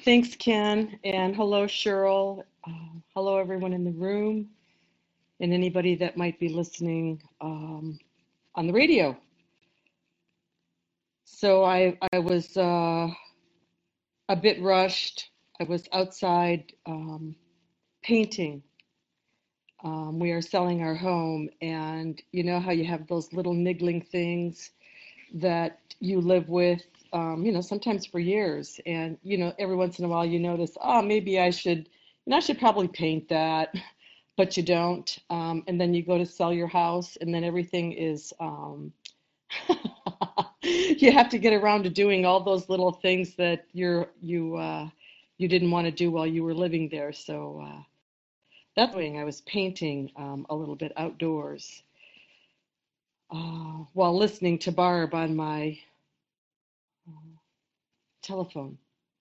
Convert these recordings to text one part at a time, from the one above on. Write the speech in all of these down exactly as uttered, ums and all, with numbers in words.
Thanks, Ken, and hello, Cheryl. Uh, hello, everyone in the room, and anybody that might be listening um, on the radio. So I, I was uh, a bit rushed. I was outside um, painting. Um, we are selling our home, and you know how you have those little niggling things that you live with, um, you know, sometimes for years. And, you know, every once in a while you notice, oh, maybe I should, you know, I should probably paint that, but you don't. Um, and then you go to sell your house, and then everything is, um, you have to get around to doing all those little things that you're, you, uh, you didn't want to do while you were living there. So uh, that's doing. I was painting um, a little bit outdoors uh, while listening to Barb on my uh, telephone,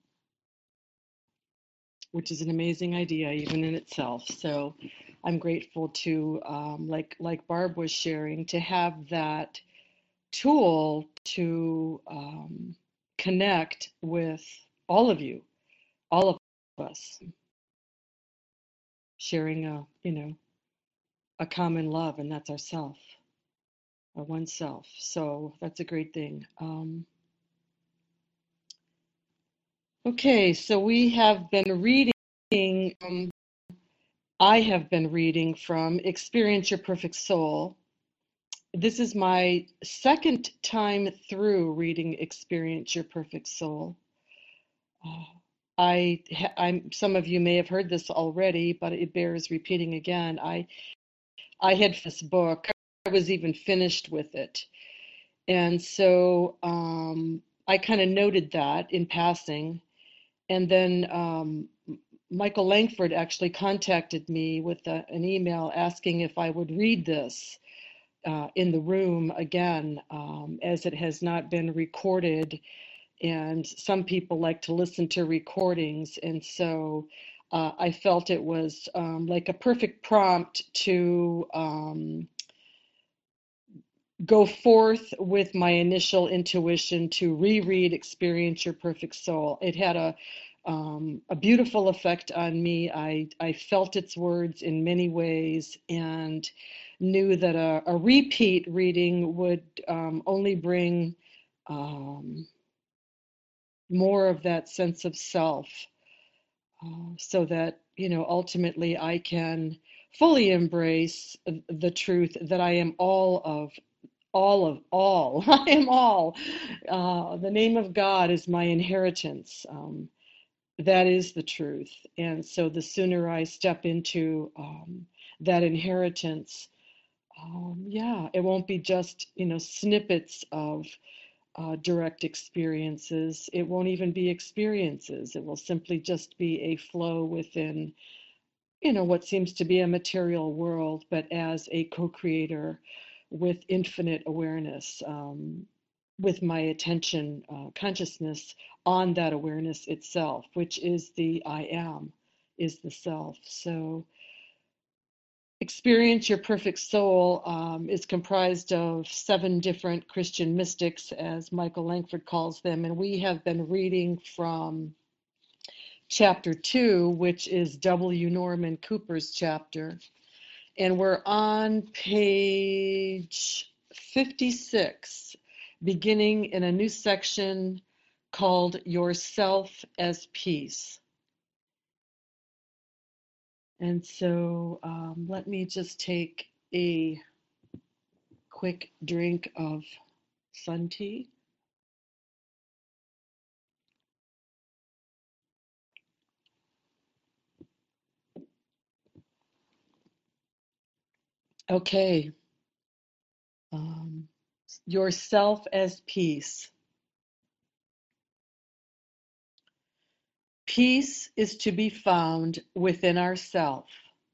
which is an amazing idea even in itself. So I'm grateful to, um, like like Barb was sharing, to have that tool to um, connect with all of you, all of us, sharing a you know a common love, and that's ourself, or oneself. So that's a great thing. Um, okay, so we have been reading. Um, I have been reading from Experience Your Perfect Soul. This is my second time through reading Experience Your Perfect Soul. Uh, I, I'm, some of you may have heard this already, but it bears repeating again. I, I had this book. I was even finished with it, and so um, I kind of noted that in passing, and then um, Michael Langford actually contacted me with a, an email asking if I would read this uh, in the room again, um, as it has not been recorded. And some people like to listen to recordings. And so uh, I felt it was um, like a perfect prompt to um, go forth with my initial intuition to reread Experience Your Perfect Soul. It had a um, a beautiful effect on me. I, I felt its words in many ways, and knew that a, a repeat reading would um, only bring um, more of that sense of self, uh, so that, you know, ultimately I can fully embrace the truth that I am all of all of all. I am all. Uh, the name of God is my inheritance. Um, that is the truth. And so the sooner I step into um, that inheritance, um, yeah, it won't be just, you know, snippets of uh, direct experiences. It won't even be experiences. It will simply just be a flow within, you know, what seems to be a material world, but as a co-creator with infinite awareness, um, with my attention, uh, consciousness on that awareness itself, which is the I am, is the self. So Experience Your Perfect Soul um, is comprised of seven different Christian mystics, as Michael Langford calls them, and we have been reading from chapter two, which is W. Norman Cooper's chapter. And we're on page fifty-six, beginning in a new section called Yourself as Peace. And so um, let me just take a quick drink of sun tea. Okay. Um, yourself as peace. Peace is to be found within ourself.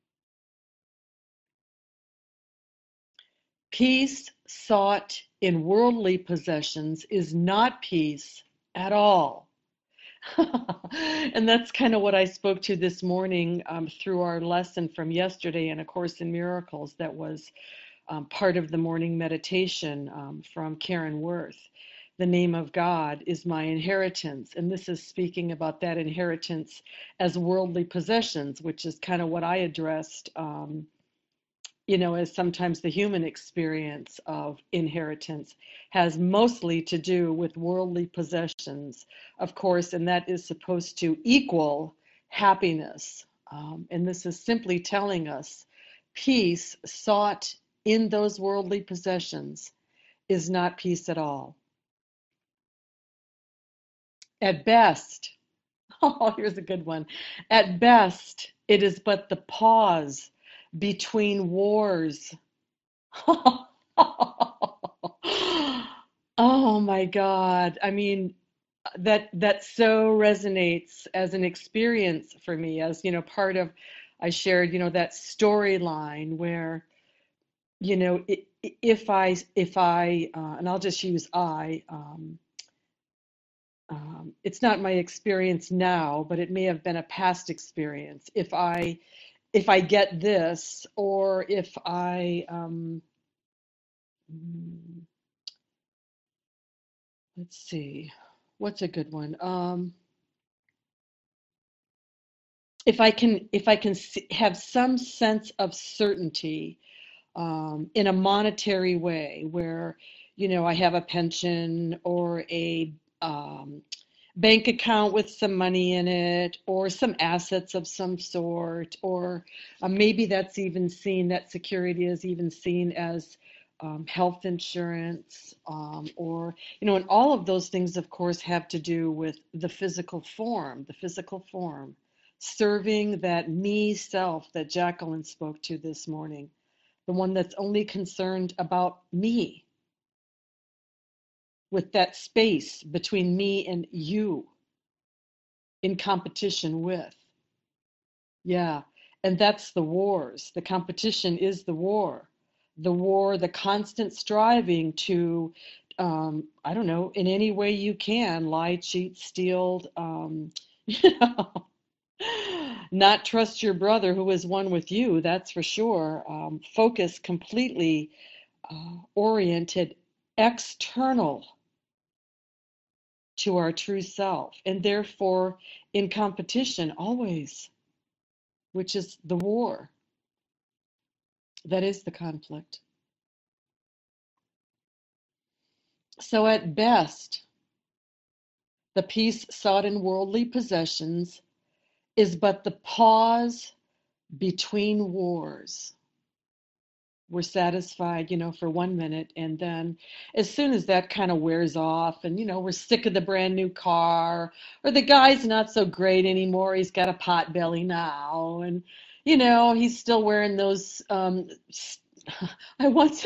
Peace sought in worldly possessions is not peace at all. And that's kind of what I spoke to this morning um, through our lesson from yesterday in A Course in Miracles, that was um, part of the morning meditation um, from Karen Worth. the name of God is my inheritance. And this is speaking about that inheritance as worldly possessions, which is kind of what I addressed, um, you know, as sometimes the human experience of inheritance has mostly to do with worldly possessions, of course, and that is supposed to equal happiness. Um, and this is simply telling us peace sought in those worldly possessions is not peace at all. At best, oh, here's a good one. At best, it is but the pause between wars. Oh my God. I mean, that that so resonates as an experience for me, as you know, part of I shared, you know, that storyline where, you know, i- i- if I if I uh, and I'll just use I um, um, it's not my experience now, but it may have been a past experience. If I if I get this, or if I um, mm, let's see, what's a good one? Um, if I can if I can s- have some sense of certainty um, in a monetary way, where you know I have a pension or a um, bank account with some money in it, or some assets of some sort, or uh, maybe that's even seen, that security is even seen as um, health insurance, um, or, you know, and all of those things, of course, have to do with the physical form, the physical form, serving that me self that Jacqueline spoke to this morning, the one that's only concerned about me, with that space between me and you in competition with. Yeah. And that's the wars. The competition is the war. The war, the constant striving to, um, I don't know, in any way you can, lie, cheat, steal, um, you know, not trust your brother who is one with you, that's for sure. Um, focus completely uh, oriented external to our true self, and therefore in competition always, which is the war. That is the conflict. So at best, the peace sought in worldly possessions is but the pause between wars. We're satisfied, you know, for one minute, and then as soon as that kind of wears off, and you know, we're sick of the brand new car, or the guy's not so great anymore, he's got a pot belly now, and you know, he's still wearing those um I once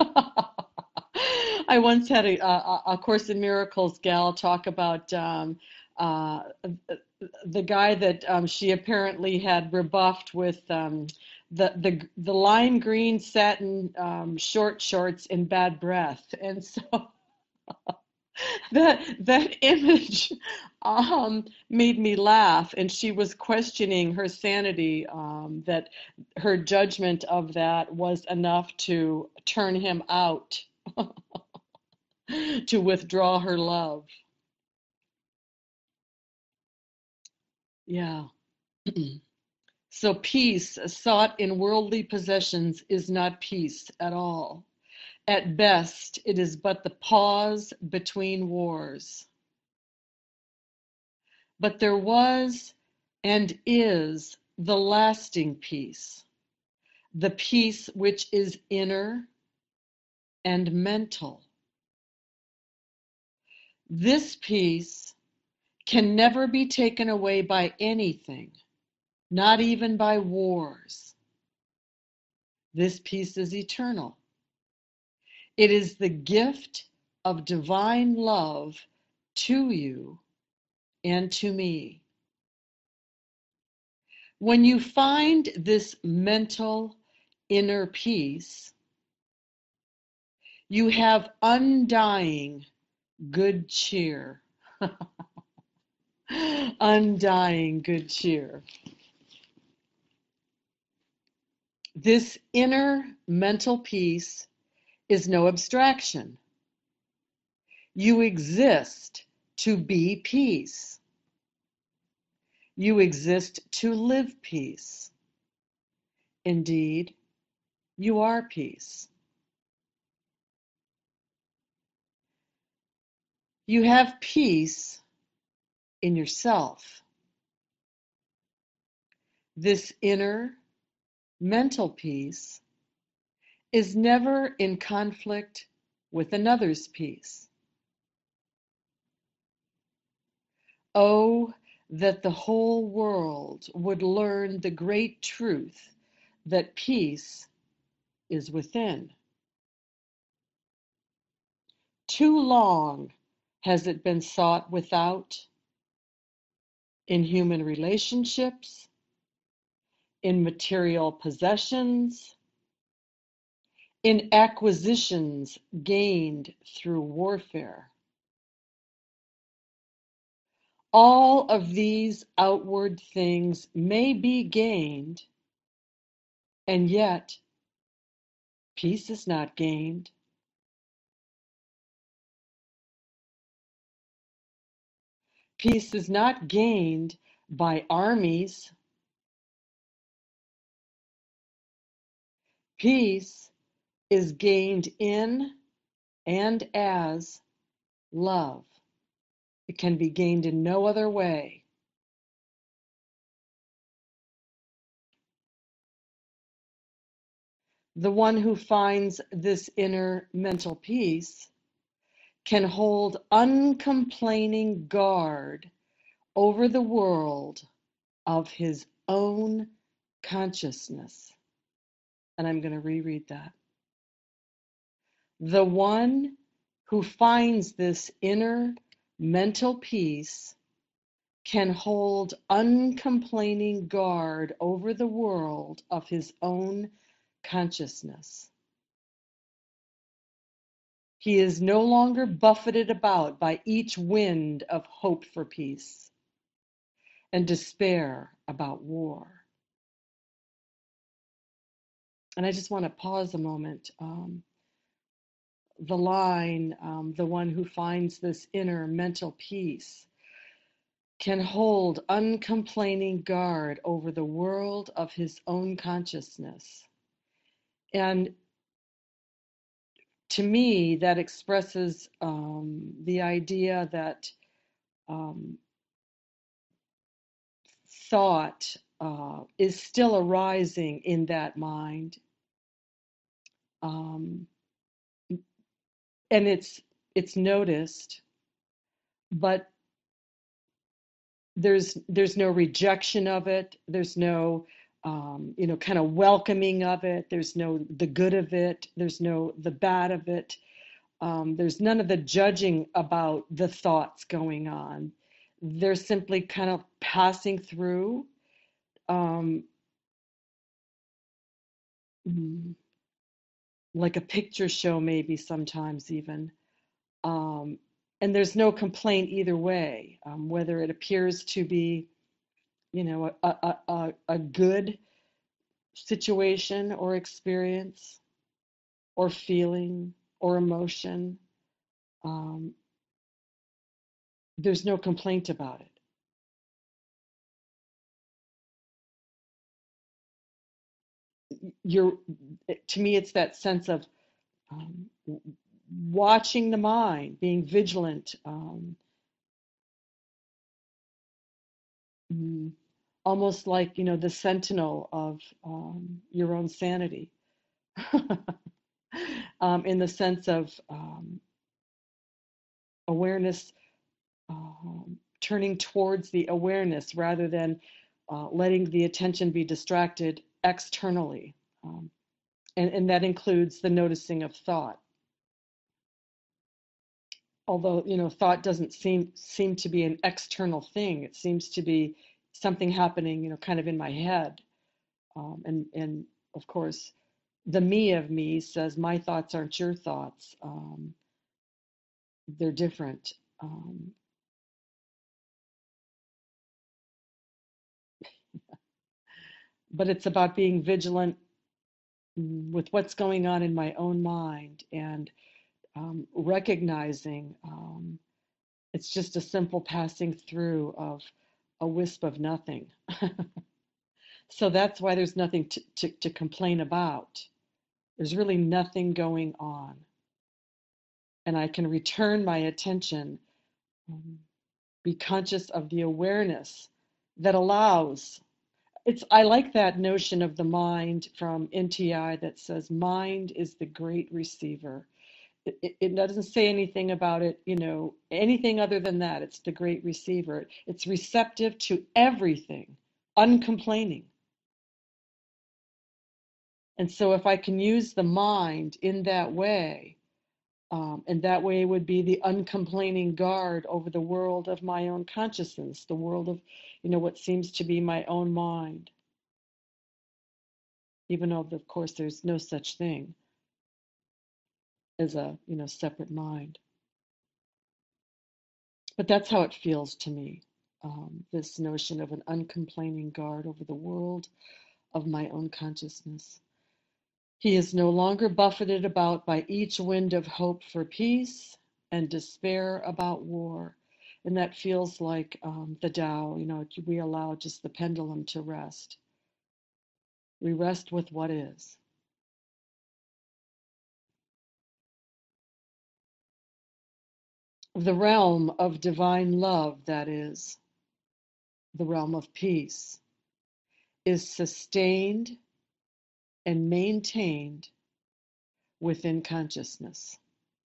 I once had a, a, a Course in Miracles gal talk about um, uh, the guy that um, she apparently had rebuffed with um, the, the the lime green satin um, short shorts and bad breath, and so that that image um, made me laugh, and she was questioning her sanity, um, that her judgment of that was enough to turn him out, to withdraw her love. Yeah. So peace sought in worldly possessions is not peace at all. At best, it is but the pause between wars. But there was and is the lasting peace, the peace which is inner and mental. This peace can never be taken away by anything, not even by wars. This peace is eternal. It is the gift of divine love to you and to me. When you find this mental inner peace, you have undying good cheer. Undying good cheer. This inner mental peace is no abstraction. You exist to be peace. You exist to live peace. Indeed, you are peace. You have peace in yourself. This inner mental peace is never in conflict with another's peace. Oh, that the whole world would learn the great truth that peace is within. Too long has it been sought without, in human relationships, in material possessions, in acquisitions gained through warfare. All of these outward things may be gained, and yet peace is not gained. Peace is not gained by armies. Peace is gained in and as love. It can be gained in no other way. The one who finds this inner mental peace can hold uncomplaining guard over the world of his own consciousness. And I'm going to reread that. The one who finds this inner mental peace can hold uncomplaining guard over the world of his own consciousness. He is no longer buffeted about by each wind of hope for peace and despair about war. And I just want to pause a moment. Um, the line, um, the one who finds this inner mental peace can hold uncomplaining guard over the world of his own consciousness. And to me, that expresses um, the idea that um, thought uh, is still arising in that mind. Um, and it's it's noticed, but there's there's no rejection of it. There's no um, you know kind of welcoming of it. There's no the good of it. There's no the bad of it. Um, there's none of the judging about the thoughts going on. They're simply kind of passing through, um, mm, like a picture show, maybe sometimes even. Um, and there's no complaint either way, um, whether it appears to be, you know, a, a, a, a good situation or experience or feeling or emotion. Um, there's no complaint about it. You're, to me, it's that sense of um, watching the mind, being vigilant, um, mm, almost like, you know, the sentinel of um, your own sanity, um, in the sense of um, awareness, um, turning towards the awareness rather than uh, letting the attention be distracted externally. Um, and, and that includes the noticing of thought. Although, you know, thought doesn't seem seem to be an external thing. It seems to be something happening, you know, kind of in my head. Um, and and of course, the me of me says my thoughts aren't your thoughts. Um, they're different. Um, but it's about being vigilant with what's going on in my own mind and um, recognizing um, it's just a simple passing through of a wisp of nothing. So that's why there's nothing to, to, to complain about. There's really nothing going on. And I can return my attention, um, be conscious of the awareness that allows. It's I like that notion of the mind from N T I that says mind is the great receiver. It, it, it doesn't say anything about it, you know, anything other than that. It's the great receiver. It's receptive to everything, uncomplaining. And so if I can use the mind in that way, um, and that way would be the uncomplaining guard over the world of my own consciousness, the world of, you know, what seems to be my own mind, even though, of course, there's no such thing as a, you know, separate mind. But that's how it feels to me, um, this notion of an uncomplaining guard over the world of my own consciousness. He is no longer buffeted about by each wind of hope for peace and despair about war. And that feels like um, the Tao, you know, we allow just the pendulum to rest. We rest with what is. The realm of divine love, that is, the realm of peace, is sustained and maintained within consciousness.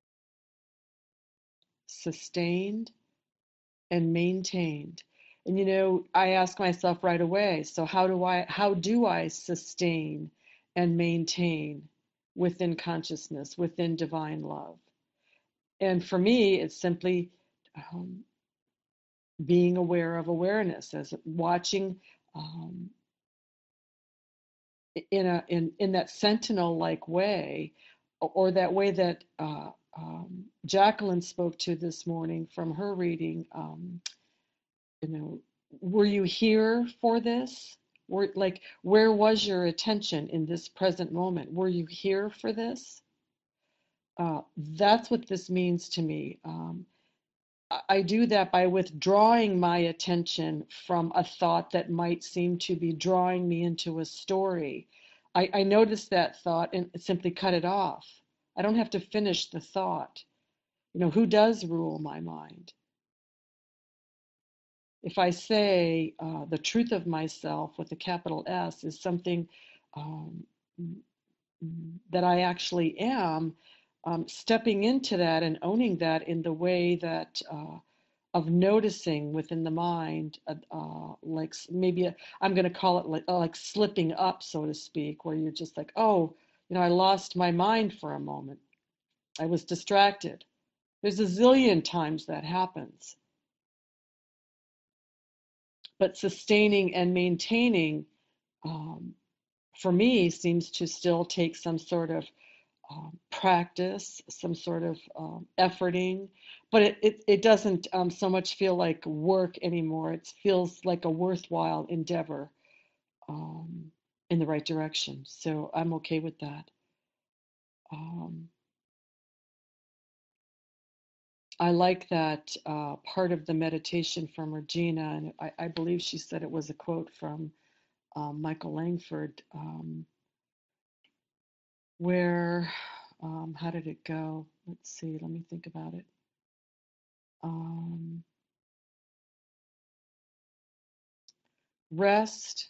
Sustained and maintained. And you know, I ask myself right away, so how do I how do I sustain and maintain within consciousness, within divine love? And for me, it's simply um, being aware of awareness, as watching um, in a in in that sentinel-like way, or that way that uh, um, Jacqueline spoke to this morning from her reading. Um, you know, were you here for this? Were like, where was your attention in this present moment? Were you here for this? Uh, that's what this means to me. Um, I, I do that by withdrawing my attention from a thought that might seem to be drawing me into a story. I, I notice that thought and simply cut it off. I don't have to finish the thought. You know, who does rule my mind? If I say uh, the truth of myself with a capital S is something um, that I actually am, um, stepping into that and owning that in the way that uh, of noticing within the mind, uh, uh, like maybe i I'm going to call it like, uh, like slipping up, so to speak, where you're just like, oh, you know, I lost my mind for a moment. I was distracted. There's a zillion times that happens. But sustaining and maintaining, um, for me, seems to still take some sort of um, practice, some sort of um, efforting, but it, it, it doesn't um, so much feel like work anymore. It feels like a worthwhile endeavor um, in the right direction. So I'm okay with that. Um, I like that uh, part of the meditation from Regina, and I, I believe she said it was a quote from um, Michael Langford. Um, where, um, how did it go? Let's see, let me think about it. Um, rest,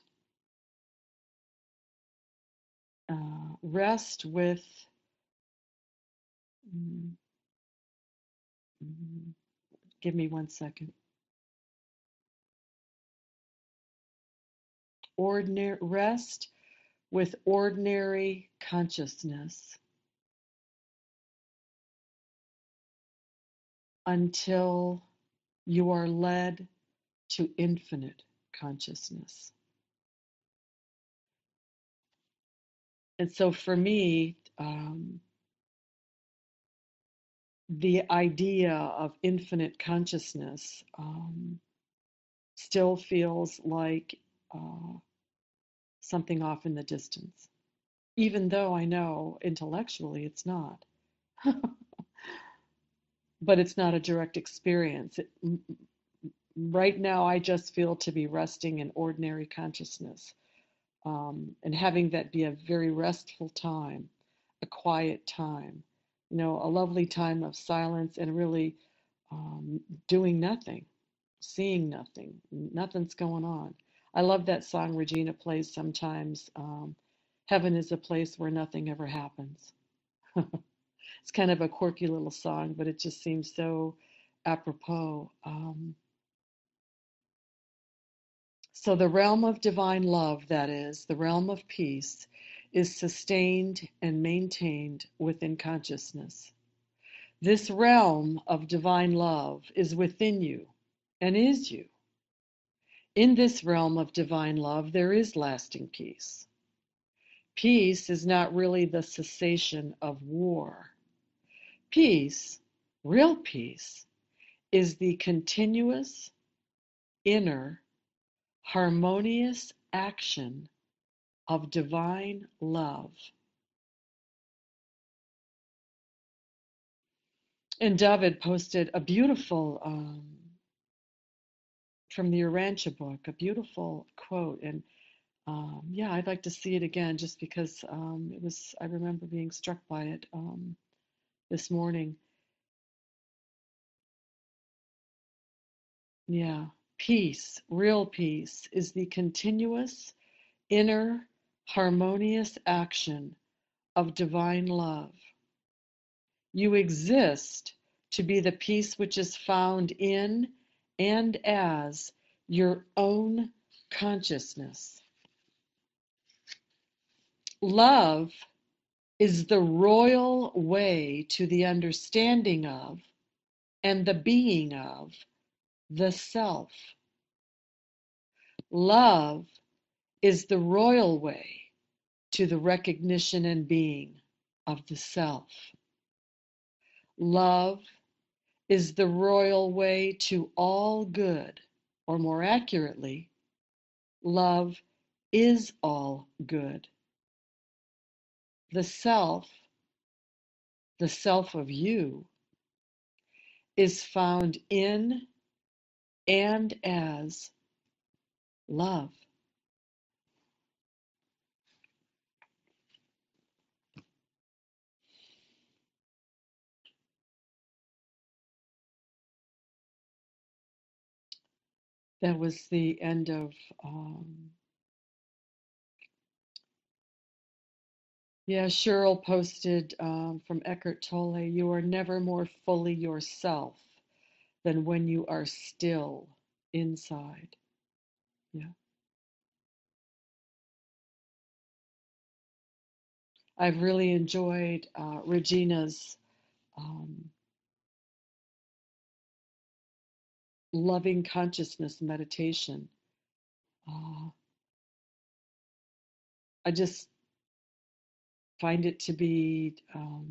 uh, rest with, mm, mm, give me one second. Ordinary, rest with ordinary consciousness until you are led to infinite consciousness. And so for me, um, the idea of infinite consciousness um, still feels like uh, something off in the distance, even though I know intellectually it's not. but it's not a direct experience. It, right now, I just feel to be resting in ordinary consciousness, um, and having that be a very restful time, a quiet time, you know, a lovely time of silence and really um, doing nothing, seeing nothing, nothing's going on. I love that song Regina plays sometimes. Um, Heaven is a place where nothing ever happens. It's kind of a quirky little song, but it just seems so apropos. Um, so, the realm of divine love, that is, the realm of peace, is sustained and maintained within consciousness. This realm of divine love is within you and is you. In this realm of divine love, there is lasting peace. Peace is not really the cessation of war. Peace, real peace, is the continuous, inner, harmonious action of divine love. And David posted a beautiful, um, from the Urantia book, a beautiful quote. And um, yeah, I'd like to see it again just because um, it was, I remember being struck by it um, this morning. Yeah, peace, real peace, is the continuous, inner, harmonious action of divine love. You exist to be the peace which is found in and as your own consciousness. Love is the royal way to the understanding of and the being of the self. Love is the royal way to the recognition and being of the self. Love is the royal way to all good, or more accurately, love is all good. The self, the self of you, is found in and as love. That was the end of, um, yeah, Cheryl posted um, from Eckhart Tolle, you are never more fully yourself than when you are still inside. Yeah. I've really enjoyed uh, Regina's um, loving consciousness meditation. Uh, I just find it to be um,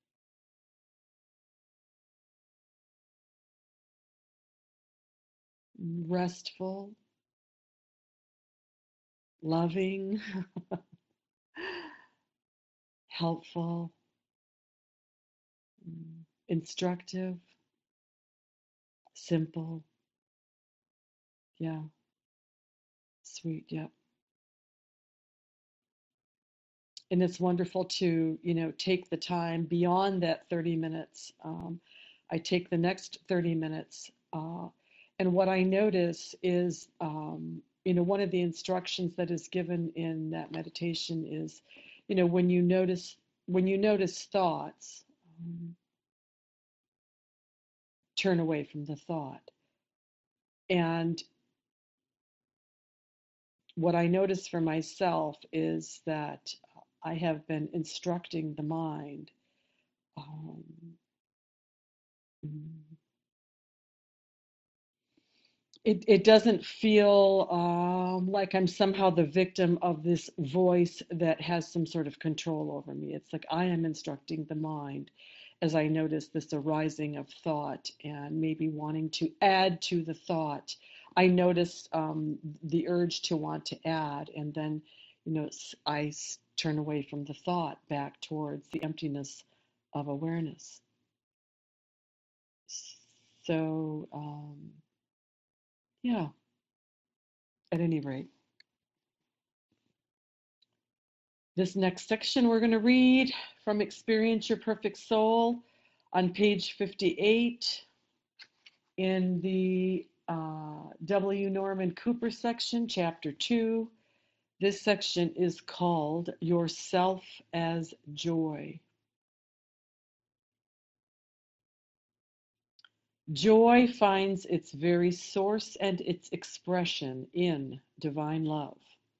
restful, loving, helpful, mm, instructive, simple. Yeah, sweet. Yeah. And it's wonderful to, you know, take the time beyond that thirty minutes. Um, I take the next thirty minutes. Uh, and what I notice is, um, you know, one of the instructions that is given in that meditation is, you know, when you notice, when you notice thoughts, um, turn away from the thought. And what I notice for myself is that I have been instructing the mind. Um, it, it doesn't feel um, like I'm somehow the victim of this voice that has some sort of control over me. It's like I am instructing the mind as I notice this arising of thought and maybe wanting to add to the thought. I notice um, the urge to want to add, and then, you know, I turn away from the thought back towards the emptiness of awareness. So, um, yeah, at any rate, this next section we're going to read from Experience Your Perfect Soul on page fifty-eight in the uh, W. Norman Cooper section, chapter two. This section is called Yourself as Joy. Joy finds its very source and its expression in divine love.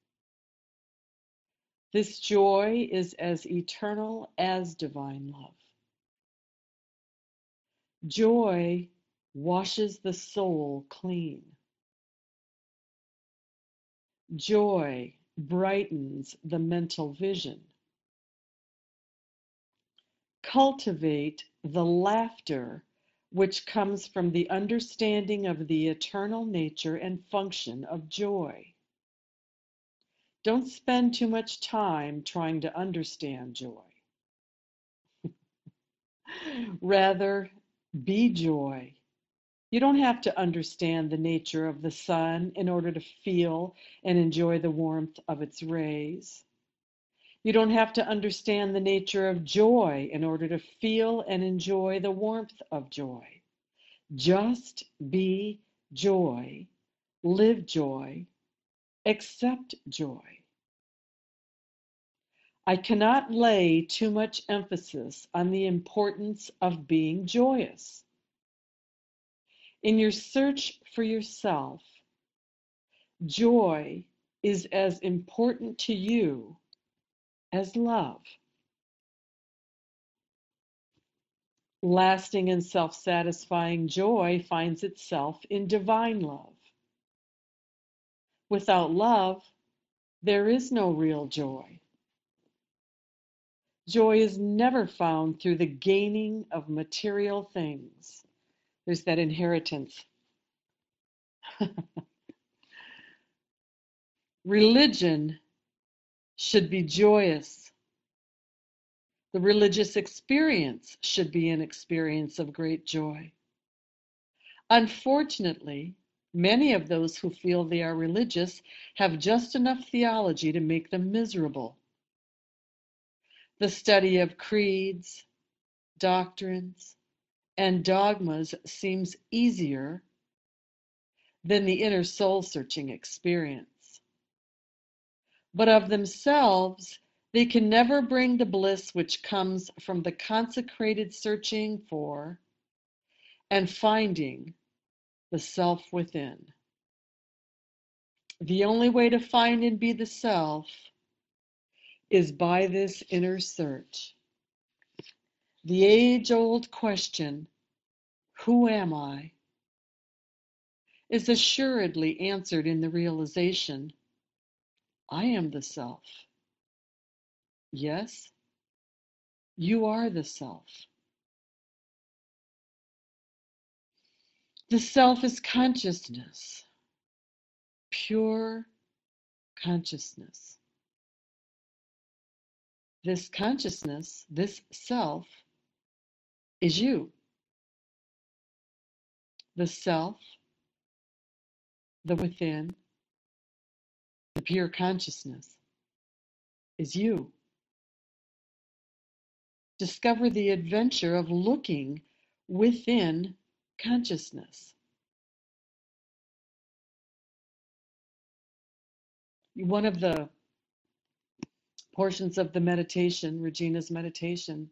This joy is as eternal as divine love. Joy washes the soul clean. Joy brightens the mental vision. Cultivate the laughter which comes from the understanding of the eternal nature and function of joy. Don't spend too much time trying to understand joy. Rather, be joy. You don't have to understand the nature of the sun in order to feel and enjoy the warmth of its rays. You don't have to understand the nature of joy in order to feel and enjoy the warmth of joy. Just be joy, live joy, accept joy. I cannot lay too much emphasis on the importance of being joyous. In your search for yourself, joy is as important to you as love. Lasting and self-satisfying joy finds itself in divine love. Without love, there is no real joy. Joy is never found through the gaining of material things. There's that inheritance. Religion should be joyous. The religious experience should be an experience of great joy. Unfortunately, many of those who feel they are religious have just enough theology to make them miserable. The study of creeds, doctrines, and dogmas seems easier than the inner soul-searching experience. But of themselves, they can never bring the bliss which comes from the consecrated searching for and finding the self within. The only way to find and be the self is by this inner search. The age-old question, who am I, is assuredly answered in the realization, I am the self. Yes, you are the self. The self is consciousness, pure consciousness. This consciousness, this self, is you. The self, the within, the pure consciousness is you. Discover the adventure of looking within consciousness. One of the portions of the meditation, Regina's meditation,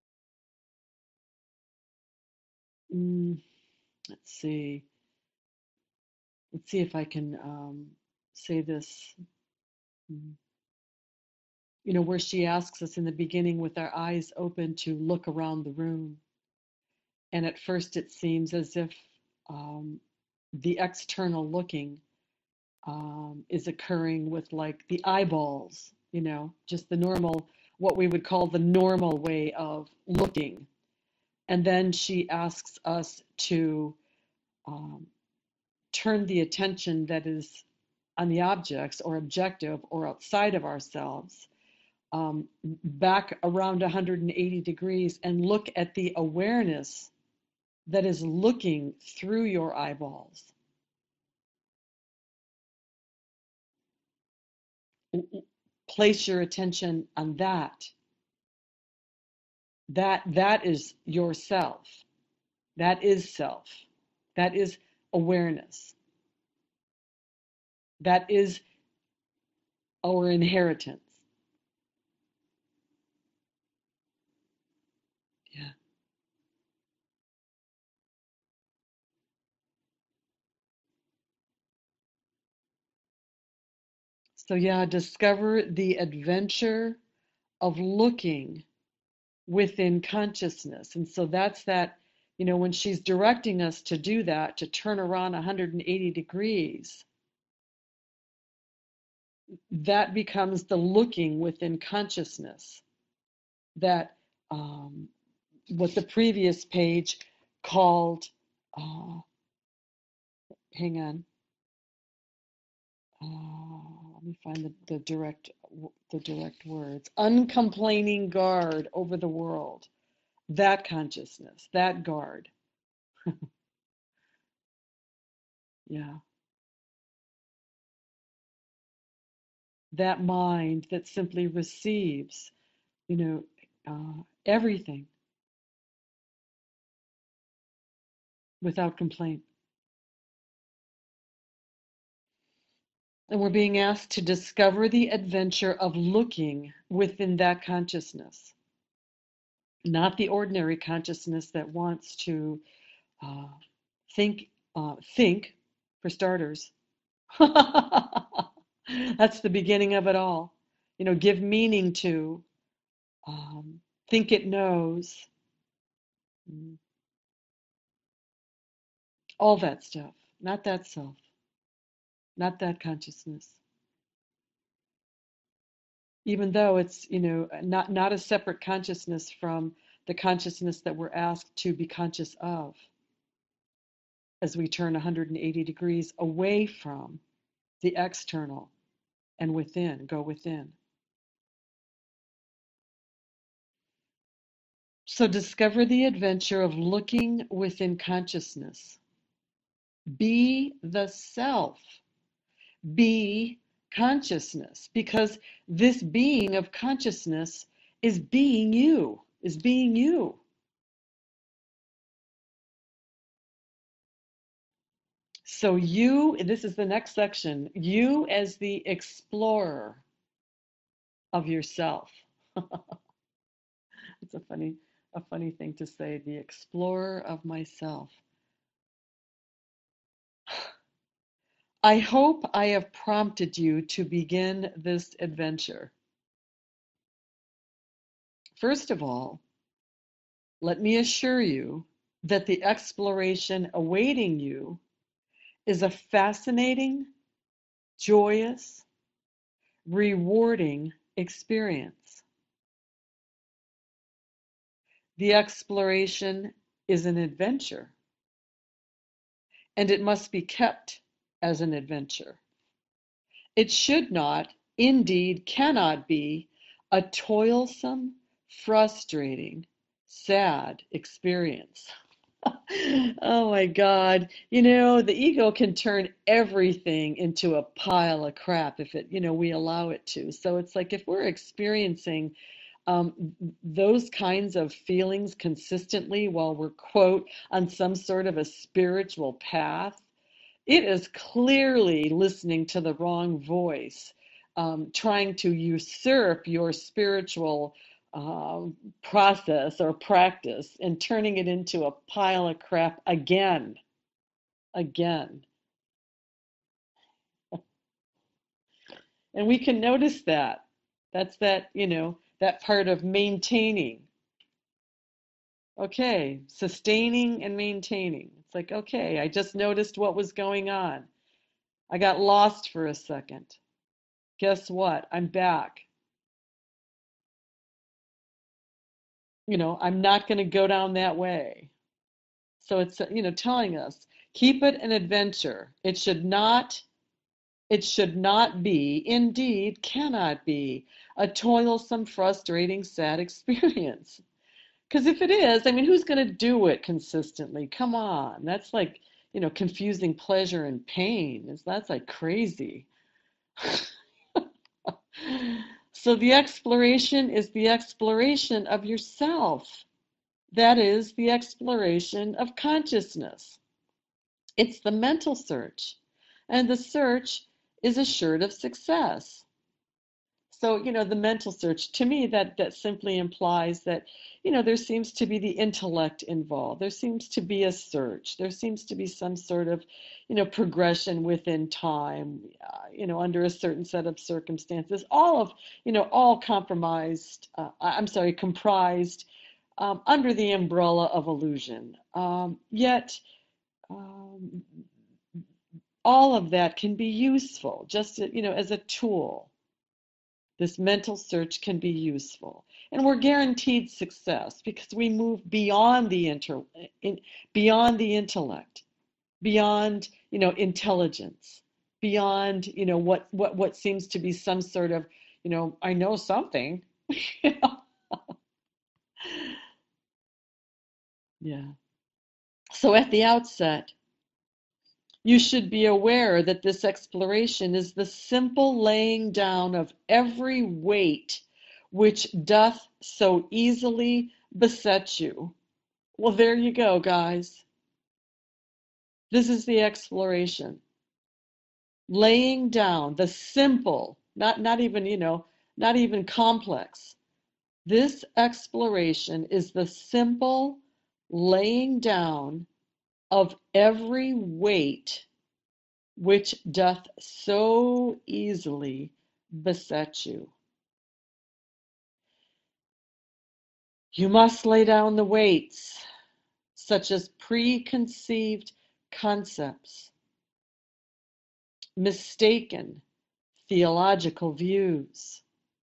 mm, let's see, let's see if I can um, say this, mm, you know, where she asks us in the beginning with our eyes open to look around the room. And at first it seems as if um, the external looking um, is occurring with like the eyeballs, you know, just the normal, what we would call the normal way of looking. And then she asks us to um, turn the attention that is on the objects or objective or outside of ourselves um, back around one hundred eighty degrees and look at the awareness that is looking through your eyeballs. Place your attention on that. That that is yourself. That is self. That is awareness. That is our inheritance. Yeah. So yeah, discover the adventure of looking within consciousness. And so that's that, you know, when she's directing us to do that, to turn around one hundred eighty degrees, that becomes the looking within consciousness. That um, what the previous page called, uh, hang on, uh, let me find the, the direct the direct words, uncomplaining guard over the world. That consciousness, that guard. Yeah. That mind that simply receives, you know, uh, everything without complaint. And we're being asked to discover the adventure of looking within that consciousness, not the ordinary consciousness that wants to uh, think, uh, think, for starters. That's the beginning of it all. You know, give meaning to, um, think it knows, mm, all that stuff, not that self, not that consciousness. Even though it's, you know, not not a separate consciousness from the consciousness that we're asked to be conscious of as we turn one hundred eighty degrees away from the external and within, go within. So discover the adventure of looking within consciousness. Be the self. Be consciousness, because this being of consciousness is being you, is being you. So you, this is the next section, you as the explorer of yourself. It's a funny, a funny thing to say, the explorer of myself. I hope I have prompted you to begin this adventure. First of all, let me assure you that the exploration awaiting you is a fascinating, joyous, rewarding experience. The exploration is an adventure, and it must be kept as an adventure. It should not, indeed cannot be, a toilsome, frustrating, sad experience. Oh my God. You know, the ego can turn everything into a pile of crap if it, you know, we allow it to. So it's like if we're experiencing um, those kinds of feelings consistently while we're, quote, on some sort of a spiritual path, it is clearly listening to the wrong voice, um, trying to usurp your spiritual uh, process or practice and turning it into a pile of crap again, again. And we can notice that. That's that, you know, that part of maintaining. Okay, sustaining and maintaining. It's like, okay, I just noticed what was going on. I got lost for a second. Guess what? I'm back. You know, I'm not going to go down that way. So it's, you know, telling us, keep it an adventure. It should not, it should not be, indeed cannot be, a toilsome, frustrating, sad experience. Because if it is, I mean, who's going to do it consistently? Come on. That's like, you know, confusing pleasure and pain. Is That's like crazy. So the exploration is the exploration of yourself. That is the exploration of consciousness. It's the mental search. And the search is assured of success. So, you know, the mental search, to me, that that simply implies that, you know, there seems to be the intellect involved. There seems to be a search. There seems to be some sort of, you know, progression within time, uh, you know, under a certain set of circumstances, all of, you know, all compromised, uh, I'm sorry, comprised um, under the umbrella of illusion. Um, yet, um, all of that can be useful, just, you know, as a tool. This mental search can be useful. And we're guaranteed success because we move beyond the inter, in, beyond the intellect, beyond, you know, intelligence, beyond, you know, what, what, what seems to be some sort of, you know, I know something. You know? Yeah. So at the outset, you should be aware that this exploration is the simple laying down of every weight which doth so easily beset you. Well, there you go, guys. This is the exploration. Laying down the simple, not, not even, you know, not even complex. This exploration is the simple laying down of every weight which doth so easily beset you. You must lay down the weights, such as preconceived concepts, mistaken theological views,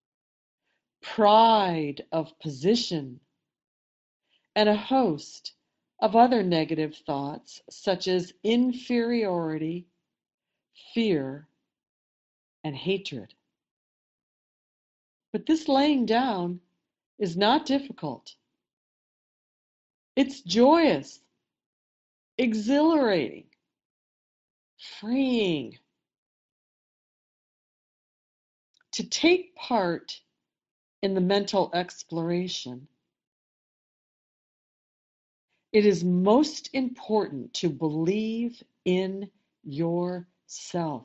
pride of position, and a host of other negative thoughts, such as inferiority, fear, and hatred. But this laying down is not difficult. It's joyous, exhilarating, freeing. To take part in the mental exploration, it is most important to believe in yourself.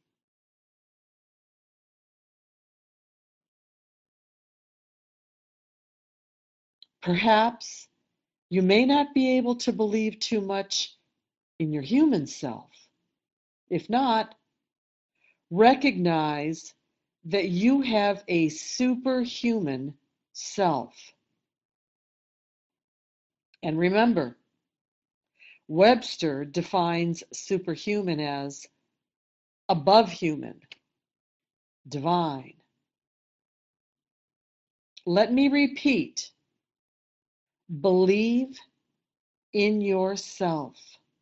Perhaps you may not be able to believe too much in your human self. If not, recognize that you have a superhuman self. And remember, Webster defines superhuman as above human, divine. Let me repeat, believe in yourself.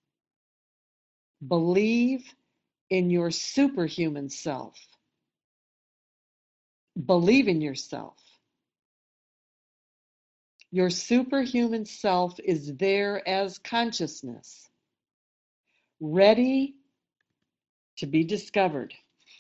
Believe in your superhuman self. Believe in yourself. Your superhuman self is there as consciousness, ready to be discovered.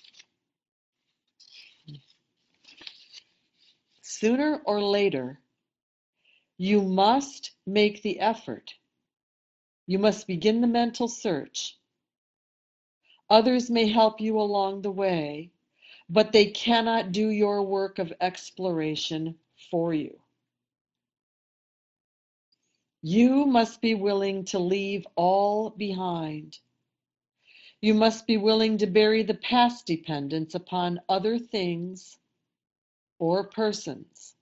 Sooner or later, you must make the effort. You must begin the mental search. Others may help you along the way, but they cannot do your work of exploration for you. You must be willing to leave all behind. You must be willing to bury the past dependence upon other things or persons.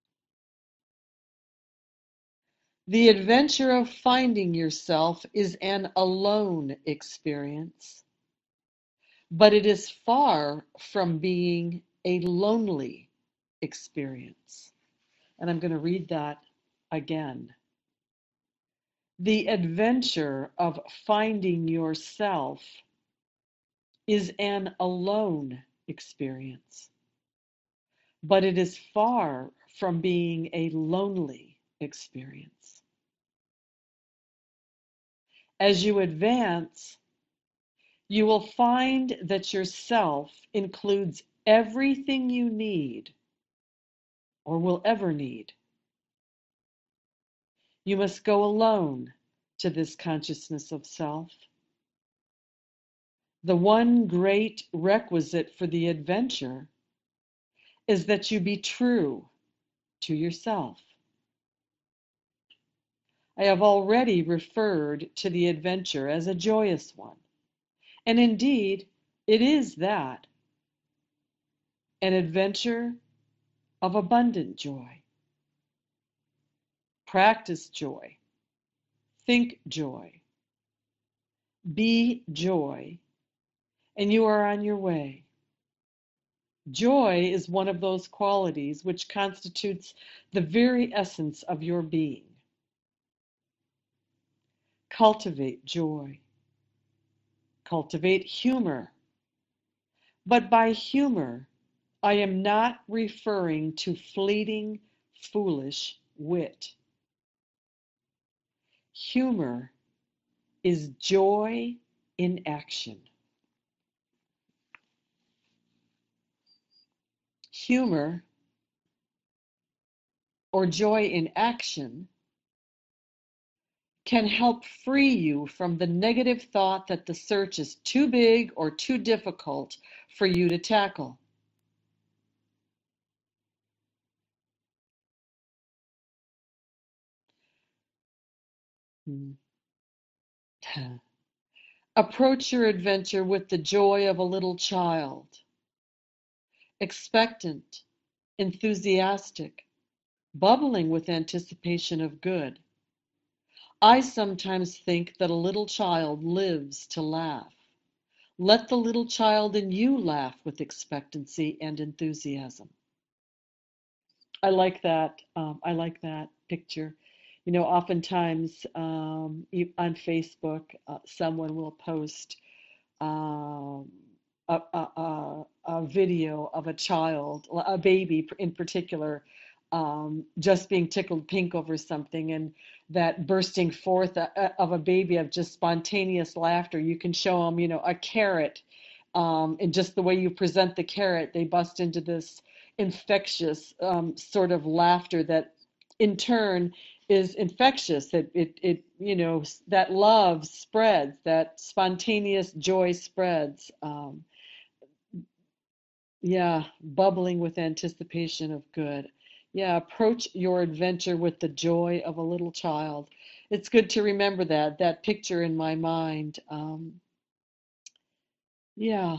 The adventure of finding yourself is an alone experience, but it is far from being a lonely experience. And I'm going to read that again. The adventure of finding yourself is an alone experience, but it is far from being a lonely experience. As you advance, you will find that your self includes everything you need or will ever need. You must go alone to this consciousness of self. The one great requisite for the adventure is that you be true to yourself. I have already referred to the adventure as a joyous one, and indeed it is that, an adventure of abundant joy. Practice joy, think joy, be joy, and you are on your way. Joy is one of those qualities which constitutes the very essence of your being. Cultivate joy. Cultivate humor. But by humor, I am not referring to fleeting, foolish wit. Humor is joy in action. Humor, or joy in action, can help free you from the negative thought that the search is too big or too difficult for you to tackle. Hmm. Approach your adventure with the joy of a little child, expectant, enthusiastic, bubbling with anticipation of good. I sometimes think that a little child lives to laugh. Let the little child in you laugh with expectancy and enthusiasm. I like that. Um, I like that picture. You know, oftentimes um, you- on Facebook, uh, someone will post um, a, a, a, a video of a child, a baby in particular, um, just being tickled pink over something, and that bursting forth a- of a baby of just spontaneous laughter. You can show them, you know, a carrot, um, and just the way you present the carrot, they bust into this infectious um, sort of laughter that, in turn, is infectious. It, it, it, you know, that love spreads, that spontaneous joy spreads. Um, yeah, bubbling with anticipation of good. Yeah, approach your adventure with the joy of a little child. It's good to remember that, that picture in my mind. Um, yeah,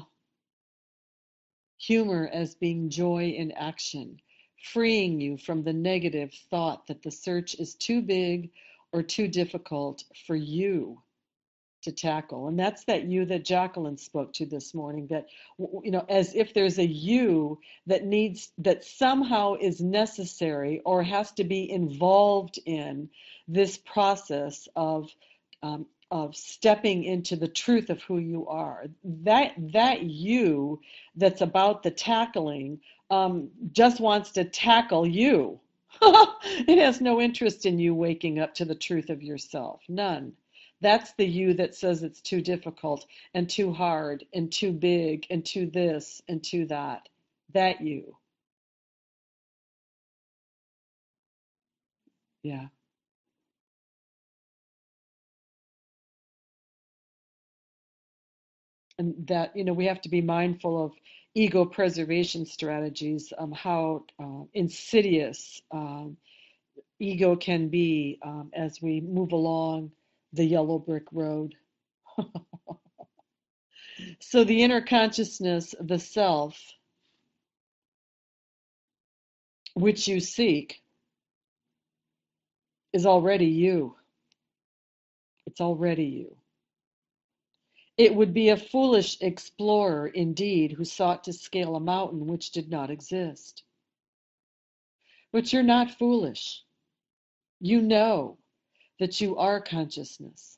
humor as being joy in action, freeing you from the negative thought that the search is too big or too difficult for you to tackle. And that's that you that Jacqueline spoke to this morning, that, you know, as if there's a you that needs, that somehow is necessary or has to be involved in this process of um, of stepping into the truth of who you are. That that you that's about the tackling um, just wants to tackle you. It has no interest in you waking up to the truth of yourself. None. That's the you that says it's too difficult and too hard and too big and too this and too that. That you. Yeah. And that, you know, we have to be mindful of ego preservation strategies, um, how uh, insidious um, ego can be um, as we move along the yellow brick road. So the inner consciousness, the self, which you seek, is already you. It's already you. It would be a foolish explorer indeed who sought to scale a mountain which did not exist. But you're not foolish. You know that you are consciousness.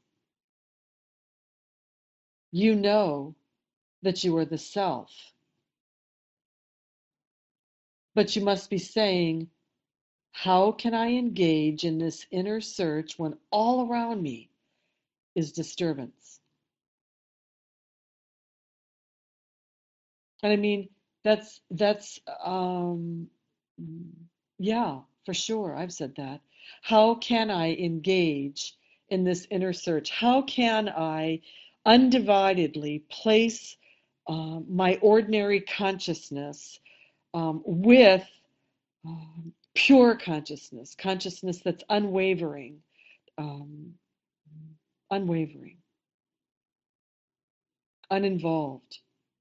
You know that you are the self. But you must be saying, How can I engage in this inner search when all around me is disturbance? And I mean, that's that's um yeah, for sure. I've said that. How can I engage in this inner search? How can I undividedly place uh, my ordinary consciousness um, with um, pure consciousness, consciousness that's unwavering, um, unwavering, uninvolved?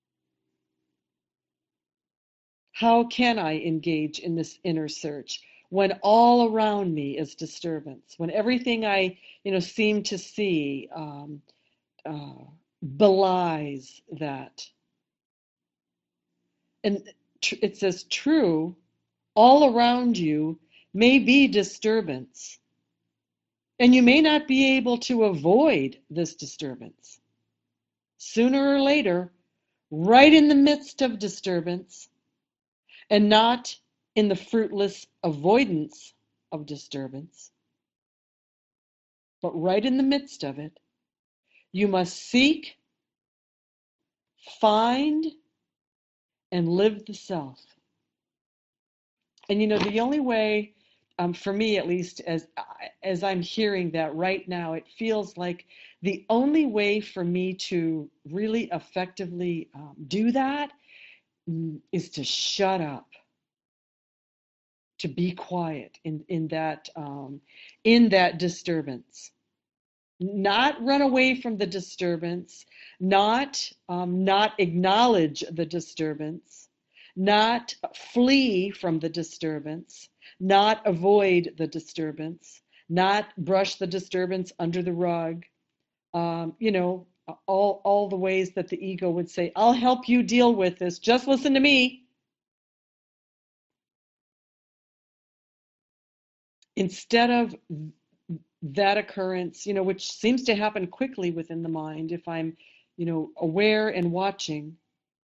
How can I engage in this inner search when all around me is disturbance, when everything I, you know, seem to see um, uh, belies that? And tr- it says, true, all around you may be disturbance, and you may not be able to avoid this disturbance. Sooner or later, right in the midst of disturbance, and not in the fruitless avoidance of disturbance, but right in the midst of it, you must seek, find, and live the self. And you know, the only way, um, for me at least, as as I'm hearing that right now, it feels like the only way for me to really effectively um, do that mm, is to shut up, to be quiet in in that um, in that disturbance, not run away from the disturbance, not um, not acknowledge the disturbance, not flee from the disturbance, not avoid the disturbance, not brush the disturbance under the rug. Um, you know, all all the ways that the ego would say, "I'll help you deal with this. Just listen to me." Instead of that occurrence, you know, which seems to happen quickly within the mind if I'm, you know, aware and watching.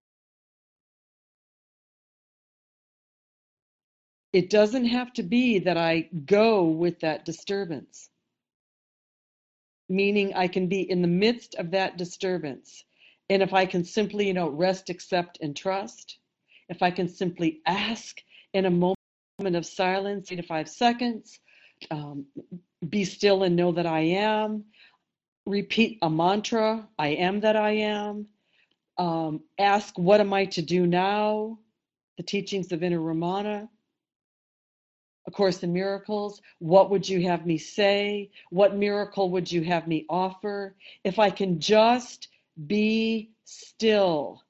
It doesn't have to be that I go with that disturbance, meaning I can be in the midst of that disturbance. And if I can simply, you know, rest, accept, and trust, if I can simply ask in a moment of silence, three to five seconds, um, be still and know that I am, repeat a mantra, I am that I am, um, ask, what am I to do now? The teachings of Inner Ramana, A Course in Miracles. What would you have me say? What miracle would you have me offer? If I can just be still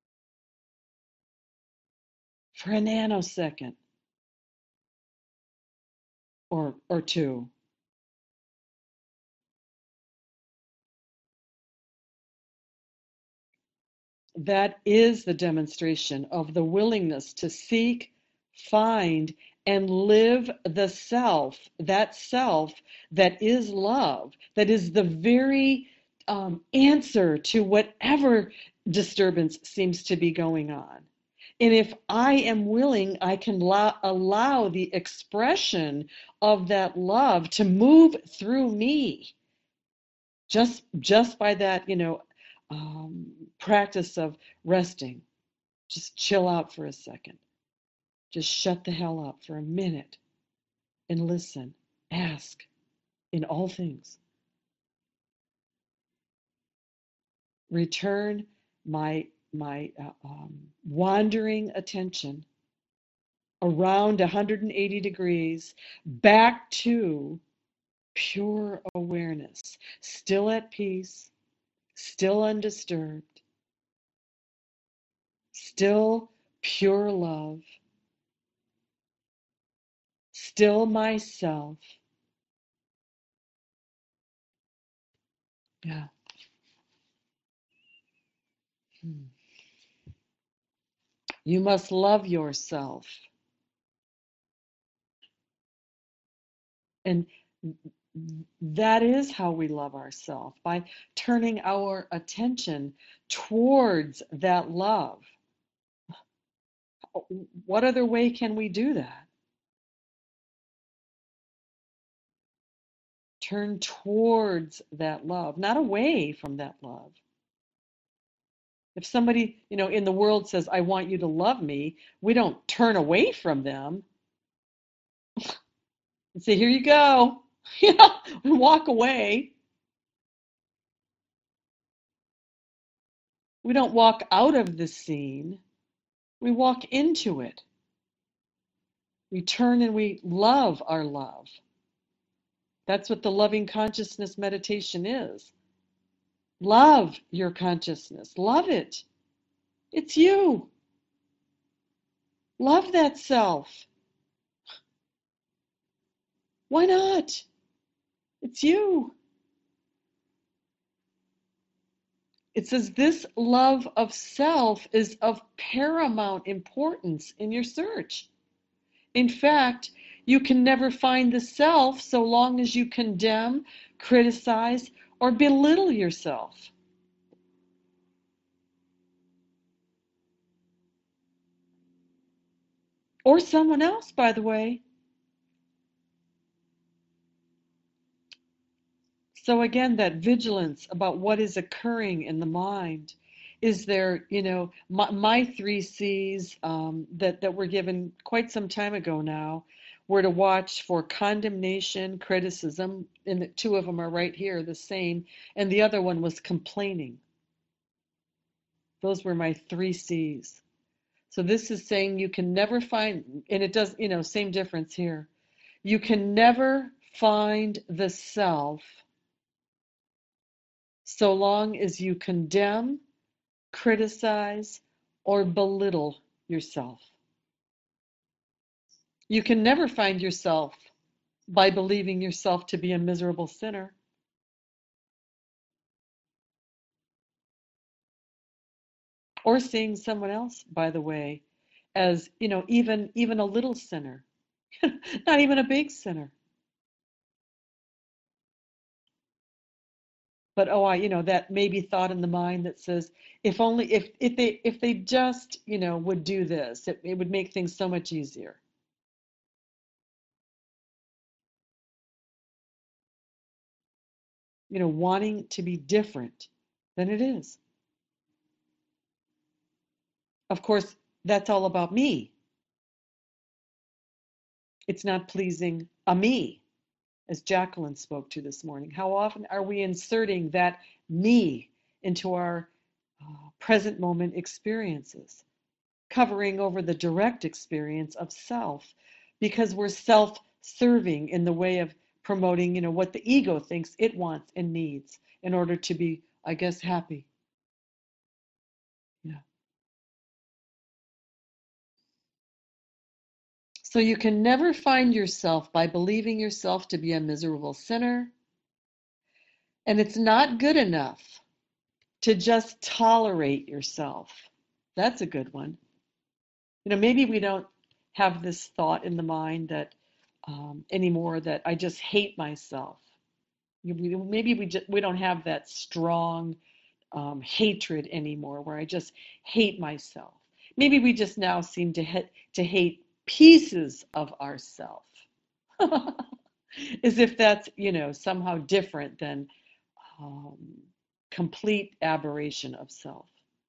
for a nanosecond or, or two, that is the demonstration of the willingness to seek, find, and live the self, that self that is love, that is the very um, answer to whatever disturbance seems to be going on. And if I am willing, I can allow, allow the expression of that love to move through me just just by that, you know, um, practice of resting. Just chill out for a second. Just shut the hell up for a minute and listen. Ask in all things. Return my my uh, um, wandering attention around one hundred eighty degrees back to pure awareness, still at peace, still undisturbed, still pure love, still myself. Yeah. Hmm. You must love yourself. And that is how we love ourselves, by turning our attention towards that love. What other way can we do that? Turn towards that love, not away from that love. If somebody, you know, in the world says, I want you to love me, we don't turn away from them and say, here you go. You know, we walk away. We don't walk out of the scene. We walk into it. We turn and we love our love. That's what the loving consciousness meditation is. Love your consciousness. Love it. It's you. Love that self. Why not? It's you. It says this love of self is of paramount importance in your search. In fact, you can never find the self so long as you condemn, criticize, or belittle yourself. Or someone else, by the way. So again, that vigilance about what is occurring in the mind. Is there, you know, my, my three C's um, that, that were given quite some time ago now were to watch for condemnation, criticism, and the two of them are right here, the same, and the other one was complaining. Those were my three C's. So this is saying you can never find, and it does, you know, same difference here. You can never find the self so long as you condemn, criticize, or belittle yourself. You can never find yourself by believing yourself to be a miserable sinner. Or seeing someone else, by the way, as, you know, even even a little sinner, not even a big sinner. But oh, I, you know, that maybe thought in the mind that says, if only if if they if they just, you know, would do this, it, it would make things so much easier. You know, wanting to be different than it is. Of course, that's all about me. It's not pleasing a me, as Jacqueline spoke to this morning. How often are we inserting that me into our uh, present moment experiences, covering over the direct experience of self, because we're self-serving in the way of promoting, you know, what the ego thinks it wants and needs in order to be, I guess, happy. Yeah. So you can never find yourself by believing yourself to be a miserable sinner, and it's not good enough to just tolerate yourself. That's a good one. You know, maybe we don't have this thought in the mind that um, anymore that I just hate myself. Maybe we just, we don't have that strong um, hatred anymore where I just hate myself. Maybe we just now seem to ha- to hate pieces of ourself, as if that's, you know, somehow different than um, complete aberration of self.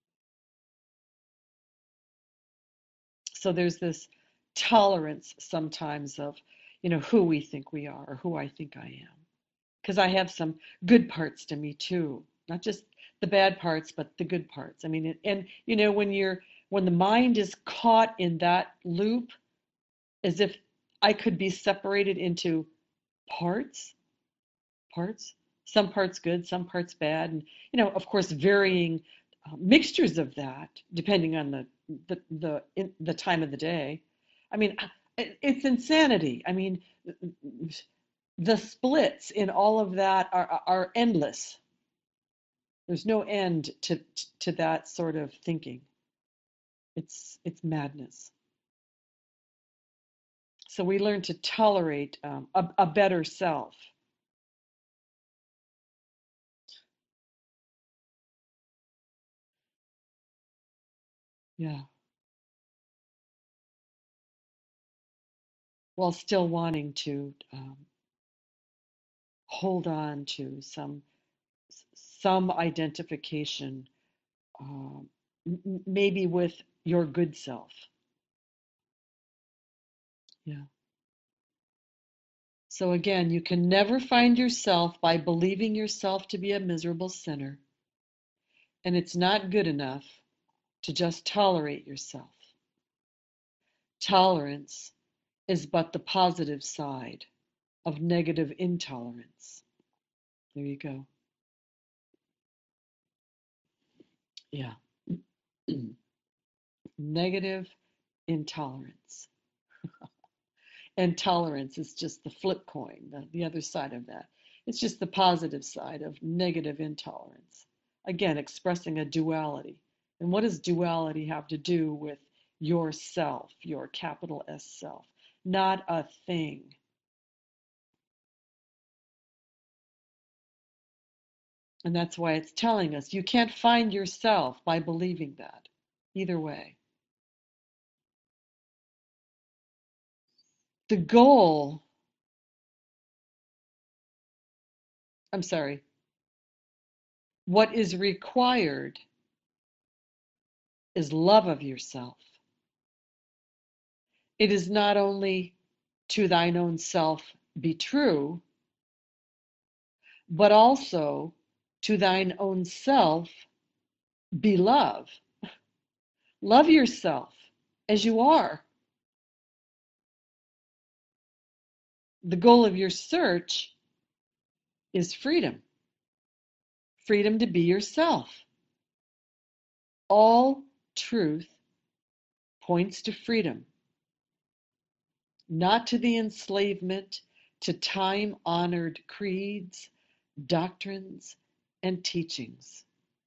So there's this tolerance sometimes of, you know, who we think we are or who I think I am. Because I have some good parts to me too, not just the bad parts, but the good parts. I mean, and, and you know, when you're when the mind is caught in that loop, as if I could be separated into parts, parts, some parts good, some parts bad, and you know, of course, varying uh, mixtures of that depending on the the the in, the time of the day. I mean, it's insanity. I mean, the splits in all of that are are endless. There's no end to to that sort of thinking. It's it's madness. So we learn to tolerate um, a, a better self. Yeah, while still wanting to um, hold on to, some some identification, um, m- maybe with your good self. Yeah. So again, you can never find yourself by believing yourself to be a miserable sinner, and it's not good enough to just tolerate yourself. Tolerance is but the positive side of negative intolerance. There you go. Yeah. Negative intolerance. And tolerance is just the flip coin, the, the other side of that. It's just the positive side of negative intolerance. Again, expressing a duality. And what does duality have to do with yourself, your capital S self? Not a thing. And that's why it's telling us you can't find yourself by believing that. Either way. The goal, I'm sorry, what is required is love of yourself. It is not only to thine own self be true, but also to thine own self be love. Love yourself as you are. The goal of your search is freedom. Freedom to be yourself. All truth points to freedom, not to the enslavement to time-honored creeds, doctrines, and teachings.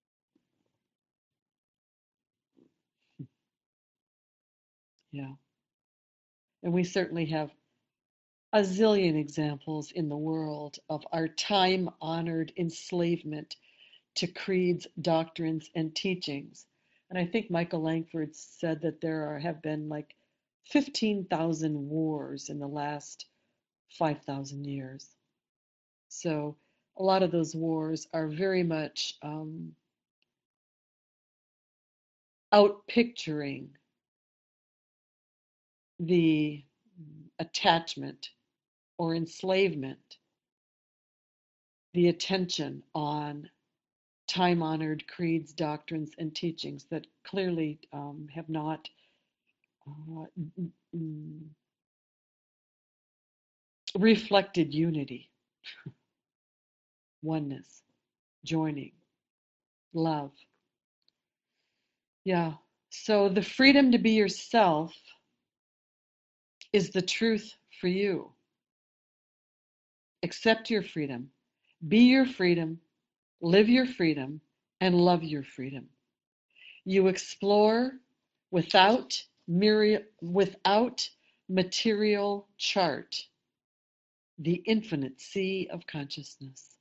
Yeah. And we certainly have a zillion examples in the world of our time-honored enslavement to creeds, doctrines, and teachings. And I think Michael Langford said that there are, have been like fifteen thousand wars in the last five thousand years. So a lot of those wars are very much um, out picturing the attachment or enslavement, the attention on time-honored creeds, doctrines, and teachings that clearly um, have not uh, mm, reflected unity, oneness, joining, love. Yeah. So the freedom to be yourself is the truth for you. Accept your freedom, be your freedom, live your freedom, and love your freedom. You explore without, without material chart the infinite sea of consciousness.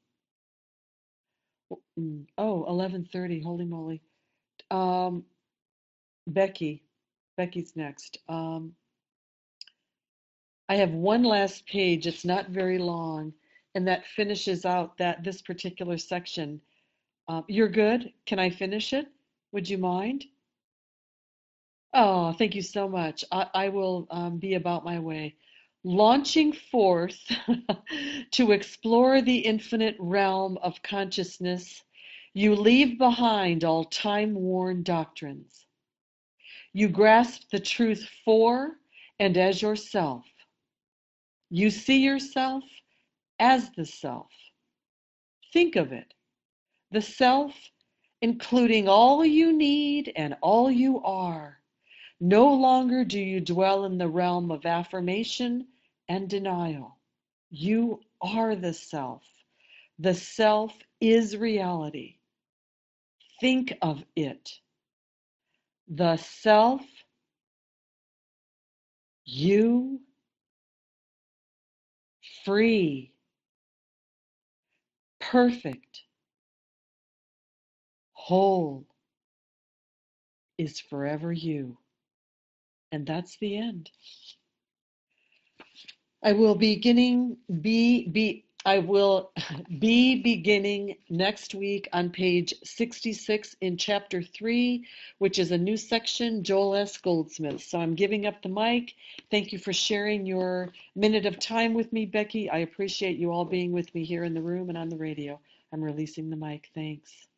Oh, eleven thirty, holy moly. Um, Becky, Becky's next. Um, I have one last page. It's not very long, and that finishes out that this particular section. Uh, you're good? Can I finish it? Would you mind? Oh, thank you so much. I, I will um, be about my way. Launching forth to explore the infinite realm of consciousness, you leave behind all time-worn doctrines. You grasp the truth for and as yourself. You see yourself as the self. Think of it, the self, including all you need and all you are. No longer do you dwell in the realm of affirmation and denial. You are the self. The self is reality. Think of it. The self, you, free, perfect, whole, is forever you. And that's the end. I will beginning be be I will be beginning next week on page sixty-six in chapter three, which is a new section, Joel S. Goldsmith. So I'm giving up the mic. Thank you for sharing your minute of time with me, Becky. I appreciate you all being with me here in the room and on the radio. I'm releasing the mic. Thanks.